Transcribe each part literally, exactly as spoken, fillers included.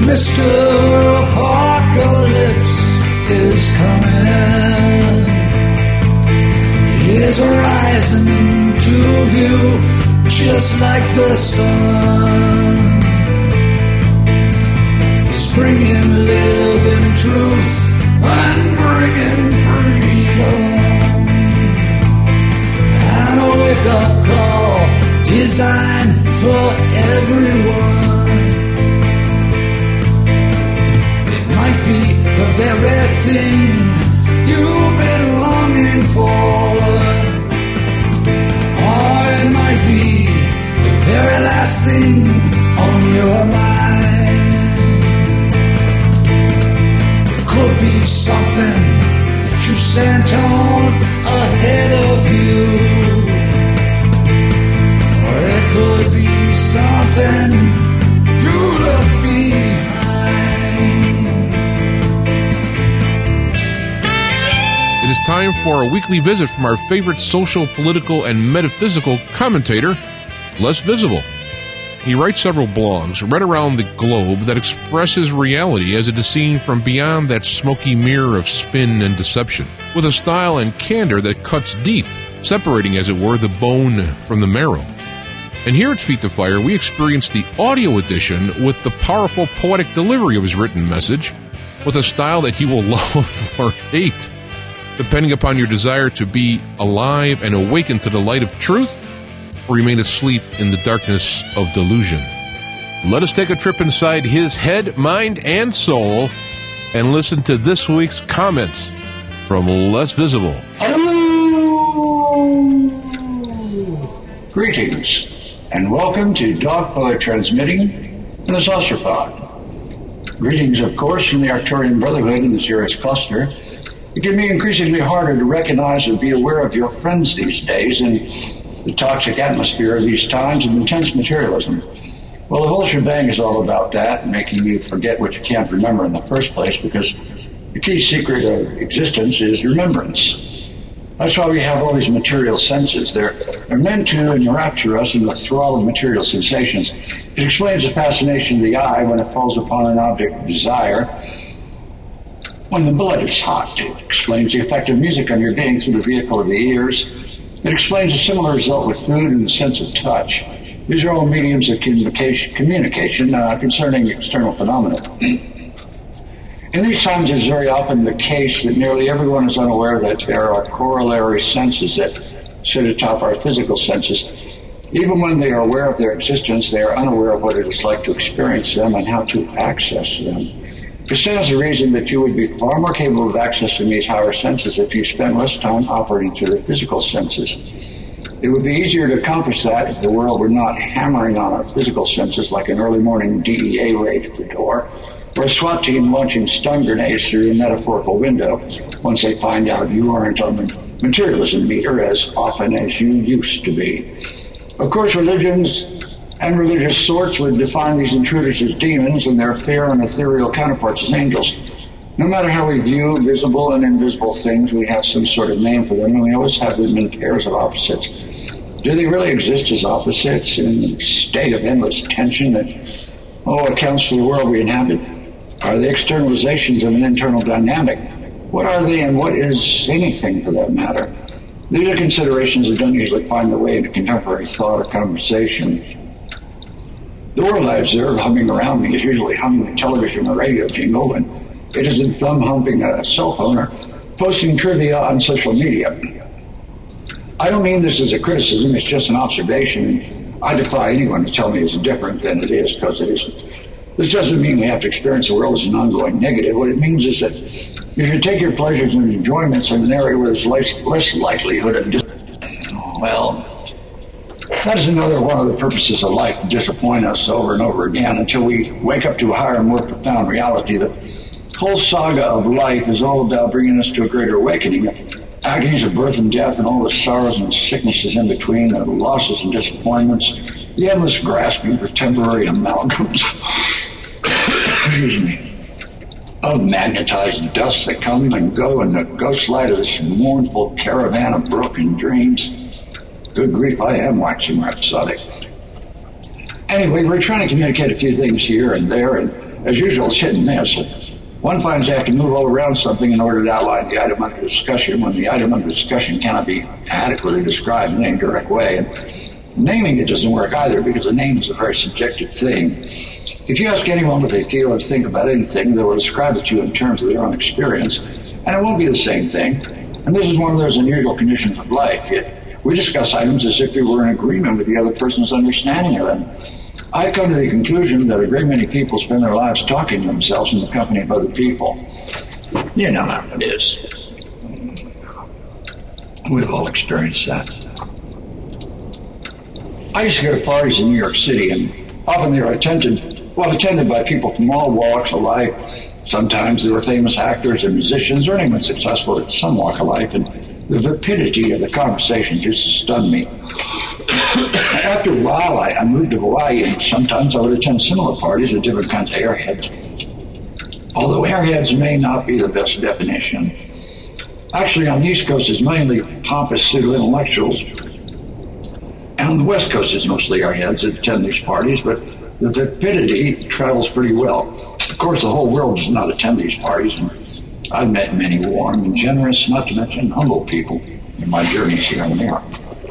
Mister Apocalypse is coming. He is rising into view, just like the sun. He's bringing living truth and bringing freedom, and a wake-up call designed for everyone. It might be the very thing you've been longing for, or it might be the very last thing on your mind. It could be something that you sent on ahead of you, or it could be something you left behind. It is time for a weekly visit from our favorite social, political, and metaphysical commentator, Les Visible. He writes several blogs right around the globe that expresses reality as it is seen from beyond that smoky mirror of spin and deception, with a style and candor that cuts deep, separating, as it were, the bone from the marrow. And here at Feet to Fire, we experience the audio edition with the powerful poetic delivery of his written message, with a style that you will love or hate, depending upon your desire to be alive and awaken to the light of truth, or remain asleep in the darkness of delusion. Let us take a trip inside his head, mind, and soul, and listen to this week's comments from Les Visible. Hello! Greetings, and welcome to Dog Poet transmitting in the Saucer Pod. Greetings, of course, from the Arcturian Brotherhood in the Sirius Cluster. It can be increasingly harder to recognize and be aware of your friends these days in the toxic atmosphere of these times of intense materialism. Well, the whole shebang is all about that, making you forget what you can't remember in the first place, because the key secret of existence is remembrance. That's why we have all these material senses. They're, they're meant to enrapture us in the thrall of material sensations. It explains the fascination of the eye when it falls upon an object of desire. When the blood is hot, it explains the effect of music on your being through the vehicle of the ears. It explains a similar result with food and the sense of touch. These are all mediums of communication, communication uh, concerning external phenomena. In these times, it is very often the case that nearly everyone is unaware that there are corollary senses that sit atop our physical senses. Even when they are aware of their existence, they are unaware of what it is like to experience them and how to access them. It stands to reason that you would be far more capable of accessing these higher senses if you spent less time operating through the physical senses. It would be easier to accomplish that if the world were not hammering on our physical senses like an early morning D E A raid at the door, or a SWAT team launching stun grenades through a metaphorical window once they find out you aren't on the materialism meter as often as you used to be. Of course, religions and religious sorts would define these intruders as demons and their fair and ethereal counterparts as angels. No matter how we view visible and invisible things, we have some sort of name for them, and we always have them in pairs of opposites. Do they really exist as opposites in a state of endless tension that, oh, accounts for the world we inhabit? Are they externalizations of an internal dynamic? What are they, and what is anything for that matter? These are considerations that don't usually find their way into contemporary thought or conversation. The world I observe humming around me is usually humming a television or radio jingle, and it isn't thumb humping a cell phone or posting trivia on social media. I don't mean this as a criticism, it's just an observation. I defy anyone to tell me it's different than it is, because it isn't. This doesn't mean we have to experience the world as an ongoing negative. What it means is that you should take your pleasures and enjoyments in an area where there's less, less likelihood of dis- well, that is another one of the purposes of life, to disappoint us over and over again until we wake up to a higher and more profound reality. The whole saga of life is all about bringing us to a greater awakening. The agonies of birth and death and all the sorrows and sicknesses in between, the losses and disappointments, the endless grasping for temporary amalgams, excuse me, of magnetized dust that come and go in the ghost light of this mournful caravan of broken dreams. Good grief, I am waxing rhapsodic. Anyway, we're trying to communicate a few things here and there, and as usual, it's hit and miss. One finds they have to move all around something in order to outline the item under discussion when the item under discussion cannot be adequately described in any direct way. And naming it doesn't work either because the name is a very subjective thing. If you ask anyone what they feel or think about anything, they will describe it to you in terms of their own experience, and it won't be the same thing. And this is one of those unusual conditions of life. Yet we discuss items as if we were in agreement with the other person's understanding of them. I come to the conclusion that a great many people spend their lives talking to themselves in the company of other people. You know how it is. We've all experienced that. I used to go to parties in New York City, and often they were attended Well, attended by people from all walks of life. Sometimes they were famous actors and musicians or anyone successful at some walk of life, and the vapidity of the conversation just stunned me. After a while, I, I moved to Hawaii, and sometimes I would attend similar parties with different kinds of airheads. Although airheads may not be the best definition. Actually, on the East Coast, it's mainly pompous pseudo-intellectuals, and on the West Coast, it's mostly airheads that attend these parties, but the vapidity travels pretty well. Of course, the whole world does not attend these parties, and I've met many warm and generous, not to mention humble people in my journeys here and there.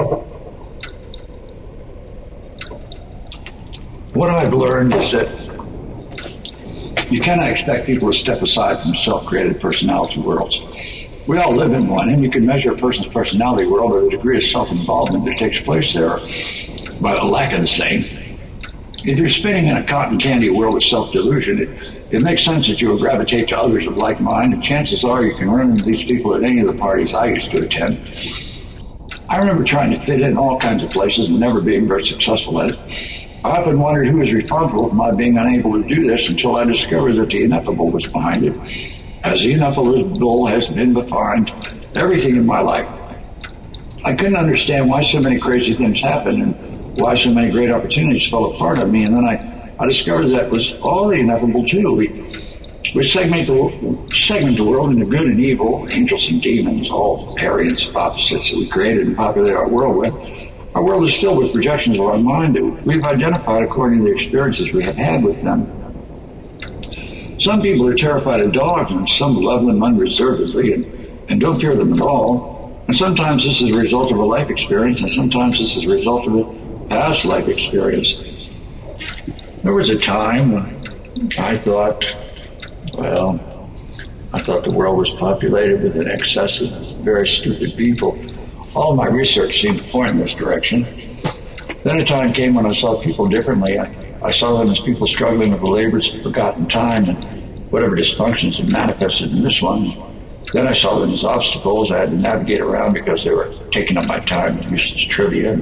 What I've learned is that you cannot expect people to step aside from self-created personality worlds. We all live in one, and you can measure a person's personality world by the degree of self-involvement that takes place there, by a lack of the same. If you're spinning in a cotton candy world of self-delusion, it, it makes sense that you will gravitate to others of like mind, and chances are you can run into these people at any of the parties I used to attend. I remember trying to fit in all kinds of places and never being very successful at it. I often wondered who was responsible for my being unable to do this until I discovered that the ineffable was behind it. As the ineffable has been behind everything in my life. I couldn't understand why so many crazy things happened and why so many great opportunities fell apart on me, and then I, I discovered that was all the ineffable too. We, we segment the, segment the world into good and evil, angels and demons, all variants of opposites that we created and populated our world with. Our world is filled with projections of our mind that we've identified according to the experiences we have had with them. Some people are terrified of dogs, and some love them unreservedly and, and don't fear them at all. And sometimes this is a result of a life experience, and sometimes this is a result of a past life experience. There was a time when I thought, well, I thought the world was populated with an excess of very stupid people. All my research seemed to point in this direction. Then a time came when I saw people differently. I, I saw them as people struggling with the labors of forgotten time and whatever dysfunctions had manifested in this one. Then I saw them as obstacles I had to navigate around because they were taking up my time with useless trivia.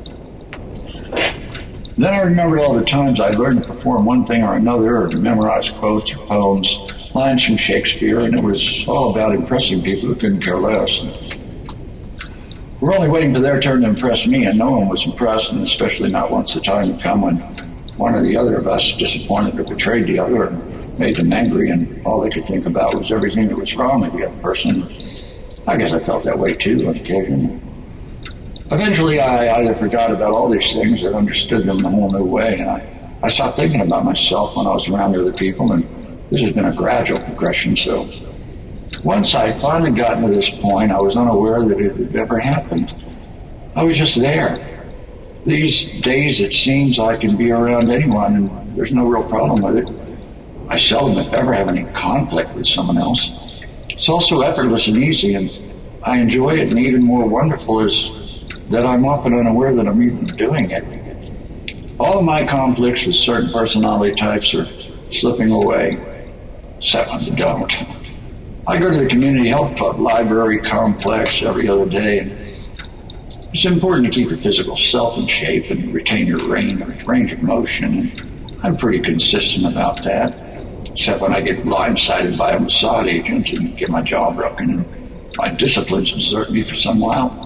Then I remembered all the times I'd learned to perform one thing or another, or to memorize quotes or poems, lines from Shakespeare, and it was all about impressing people who couldn't care less. We're only waiting for their turn to impress me, and no one was impressed, and especially not once the time had come when one or the other of us disappointed or betrayed the other and made them angry, and all they could think about was everything that was wrong with the other person. I guess I felt that way too on occasion. Eventually, I either forgot about all these things and understood them in a whole new way, and I, I stopped thinking about myself when I was around other people, and this has been a gradual progression. So once I finally gotten to this point, I was unaware that it had ever happened. I was just there. These days, it seems I can be around anyone, and there's no real problem with it. I seldom, if ever, have any conflict with someone else. It's also effortless and easy, and I enjoy it, and even more wonderful is that I'm often unaware that I'm even doing it. All of my conflicts with certain personality types are slipping away, except when they don't. I go to the community health club library complex every other day, and it's important to keep your physical self in shape and retain your range, range of motion, and I'm pretty consistent about that, except when I get blindsided by a Mossad agent and get my jaw broken, and my disciplines desert me for some while.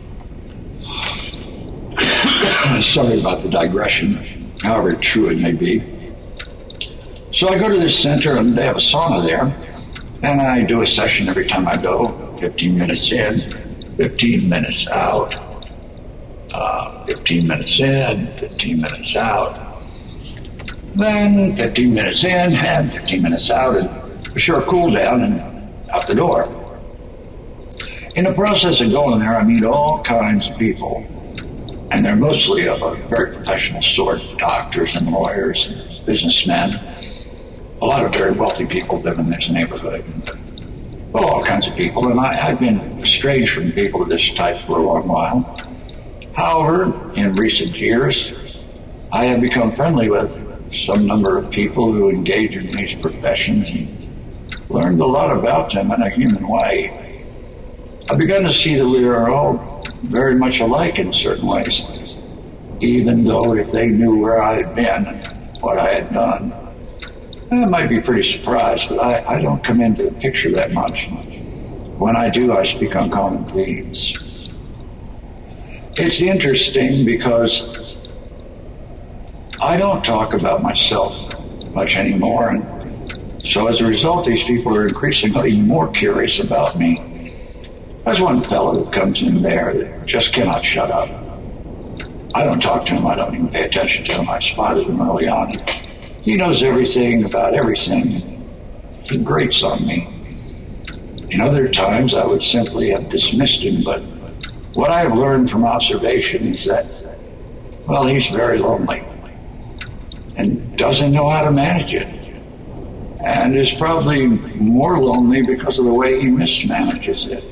Sorry about the digression, however true it may be. So I go to this center, and they have a sauna there, and I do a session every time I go, fifteen minutes in, fifteen minutes out, uh, fifteen minutes in, fifteen minutes out. Then fifteen minutes in and fifteen minutes out, and a short cool down and out the door. In the process of going there, I meet all kinds of people, and they're mostly of a very professional sort, doctors and lawyers and businessmen. A lot of very wealthy people live in this neighborhood. Well, all kinds of people, and I, I've been estranged from people of this type for a long while. However, in recent years, I have become friendly with some number of people who engage in these professions and learned a lot about them in a human way. I've begun to see that we are all very much alike in certain ways, even though if they knew where I had been and what I had done, I might be pretty surprised, but I, I don't come into the picture that much. When I do, I speak on common themes. It's interesting because I don't talk about myself much anymore, and so as a result, these people are increasingly more curious about me. There's one fellow who comes in there that just cannot shut up. I don't talk to him. I don't even pay attention to him. I spotted him early on. He knows everything about everything. He grates on me. In other times, I would simply have dismissed him, but what I have learned from observation is that, well, he's very lonely and doesn't know how to manage it, and is probably more lonely because of the way he mismanages it.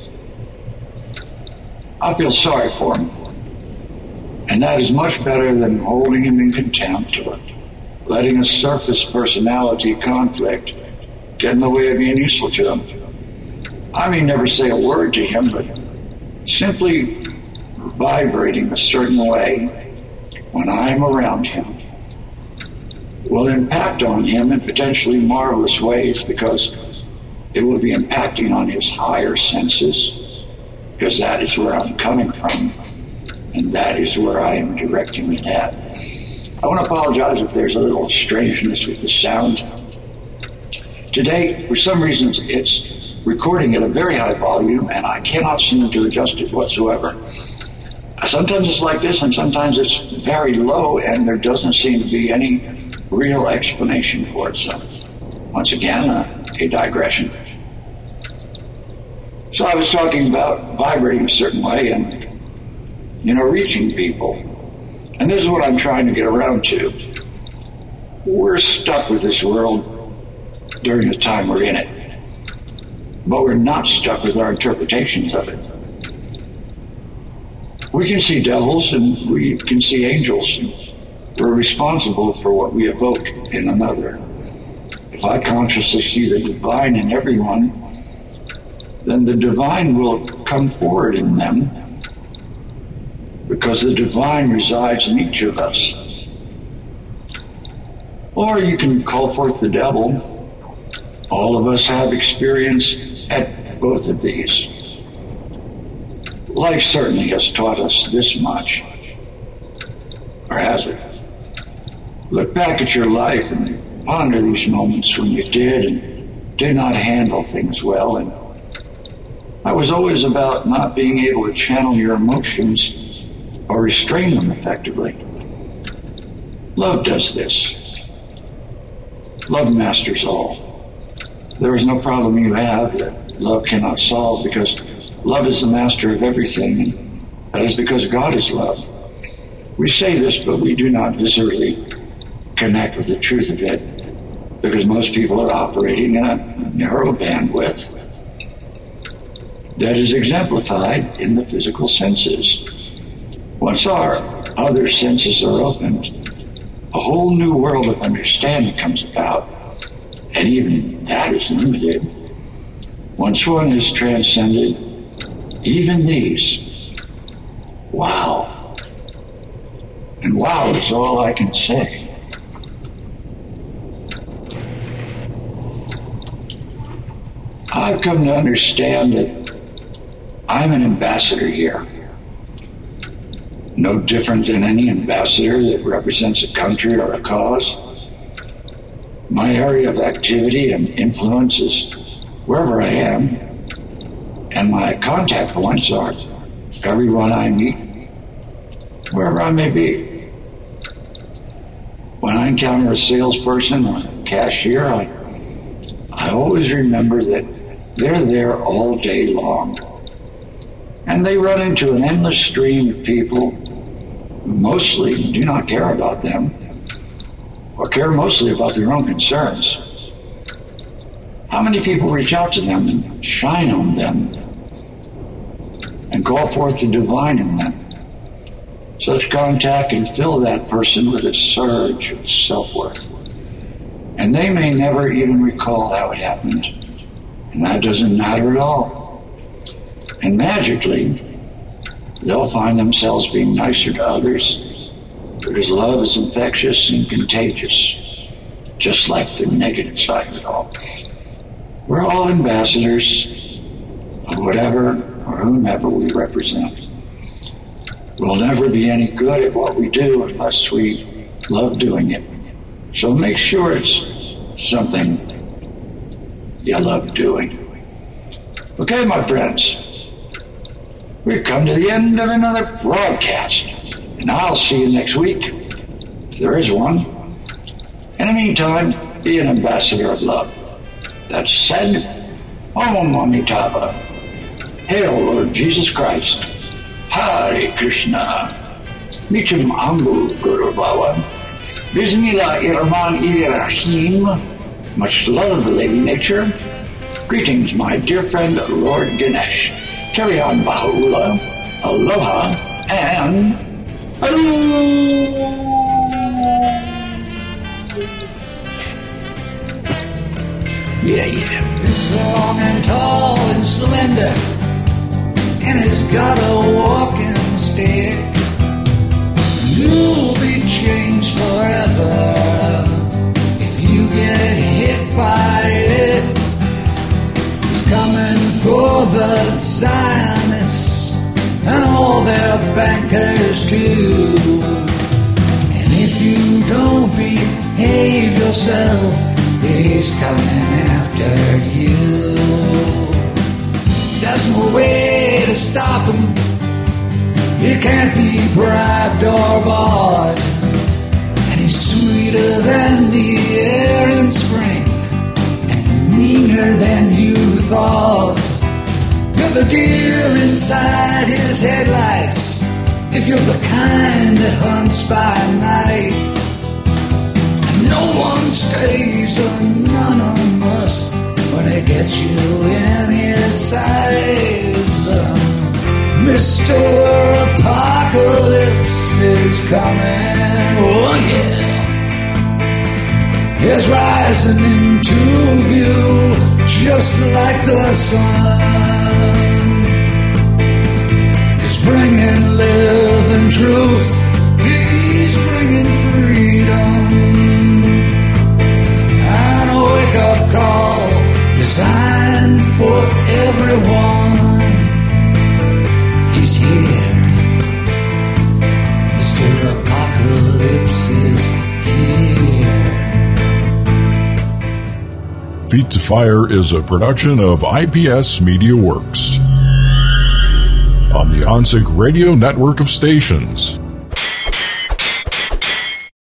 I feel sorry for him, and that is much better than holding him in contempt or letting a surface personality conflict get in the way of being useful to him. I may never say a word to him, but simply vibrating a certain way when I'm around him will impact on him in potentially marvelous ways, because it will be impacting on his higher senses, because that is where I'm coming from, and that is where I am directing it at. I want to apologize if there's a little strangeness with the sound. Today, for some reasons, it's recording at a very high volume, and I cannot seem to adjust it whatsoever. Sometimes it's like this, and sometimes it's very low, and there doesn't seem to be any real explanation for it. So, once again, uh, a digression. So I was talking about vibrating a certain way and, you know, reaching people. And this is what I'm trying to get around to. We're stuck with this world during the time we're in it, but we're not stuck with our interpretations of it. We can see devils and we can see angels. We're responsible for what we evoke in another. If I consciously see the divine in everyone, then the divine will come forward in them, because the divine resides in each of us. Or you can call forth the devil. All of us have experience at both of these. Life certainly has taught us this much. Or has it? Look back at your life and ponder these moments when you did and did not handle things well. And I was always about not being able to channel your emotions or restrain them effectively. Love does this. Love masters all. There is no problem you have that love cannot solve, because love is the master of everything, and that is because God is love. We say this, but we do not viscerally connect with the truth of it, because most people are operating in a narrow bandwidth that is exemplified in the physical senses. Once our other senses are opened, a whole new world of understanding comes about, and even that is limited. Once one is transcended, even these, wow. And wow is all I can say. I've come to understand that I'm an ambassador here. No different than any ambassador that represents a country or a cause. My area of activity and influence is wherever I am, and my contact points are everyone I meet, wherever I may be. When I encounter a salesperson or a cashier, I, I always remember that they're there all day long. And they run into an endless stream of people who mostly do not care about them, or care mostly about their own concerns. How many people reach out to them and shine on them and call forth the divine in them? Such contact can fill that person with a surge of self-worth. And they may never even recall how it happened. And that doesn't matter at all. And magically, they'll find themselves being nicer to others, because love is infectious and contagious, just like the negative side of it all. We're all ambassadors of whatever or whomever we represent. We'll never be any good at what we do unless we love doing it. So make sure it's something you love doing. Okay, my friends, we've come to the end of another broadcast, and I'll see you next week, if there is one. In the meantime, be an ambassador of love. That said, Om Amitabha. Hail, Lord Jesus Christ. Hare Krishna. Nicham Ambu Guru Baba. Bismillahirrahmanirrahim. Much love, Lady Nature. Greetings, my dear friend, Lord Ganesh. Carry on, Baha'u'llah. Aloha and hello. Yeah, yeah. He's long and tall and slender, and he's got a walking stick. You'll be changed forever if you get hit by it. He's coming for the Zionists and all their bankers too. And if you don't behave yourself, he's coming after you. There's no way to stop him. He can't be bribed or bought. And he's sweeter than the air in spring, and meaner than you thought. You're the deer inside his headlights, if you're the kind that hunts by night. And no one stays anonymous when he gets you in his sights. Mister Apocalypse is coming, oh yeah. He's rising into view just like the sun. He's bringing living truth, he's bringing freedom, and a wake-up call designed for everyone. He's here. Mister Apocalypse is here. Feet to Fire is a production of I P S Media Works on the OnSync Radio network of stations.